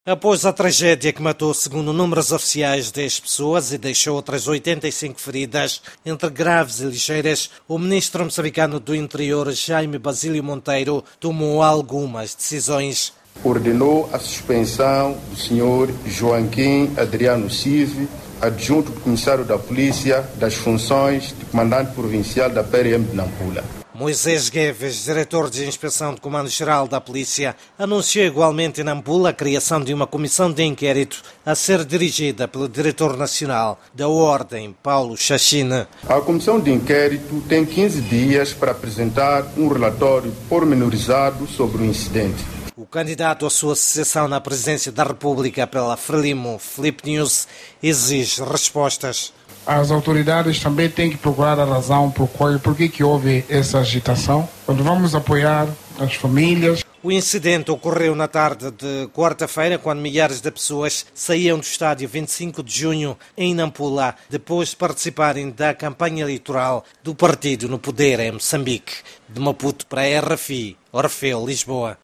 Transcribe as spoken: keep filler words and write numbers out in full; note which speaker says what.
Speaker 1: Após a tragédia que matou, segundo números oficiais, dez pessoas e deixou outras oitenta e cinco feridas, entre graves e ligeiras, o ministro moçambicano do Interior, Jaime Basílio Monteiro, tomou algumas decisões.
Speaker 2: Ordenou a suspensão do senhor Joaquim Adriano Cive, adjunto do comissário da polícia, das funções de comandante provincial da P R M de Nampula.
Speaker 1: Moisés Gueves, diretor de inspeção do Comando-Geral da Polícia, anunciou igualmente em Nampula a criação de uma comissão de inquérito a ser dirigida pelo diretor nacional da Ordem, Paulo Chachine.
Speaker 2: A comissão de inquérito tem quinze dias para apresentar um relatório pormenorizado sobre o incidente.
Speaker 1: O candidato à sua sucessão na presidência da República pela Frelimo, Filipe News, exige respostas.
Speaker 3: As autoridades também têm que procurar a razão por, qual, por que, que houve essa agitação. Quando vamos apoiar as famílias.
Speaker 1: O incidente ocorreu na tarde de quarta-feira, quando milhares de pessoas saíam do estádio vinte e cinco de junho em Nampula, depois de participarem da campanha eleitoral do partido no poder em Moçambique. De Maputo para a R F I, Orfeu, Lisboa.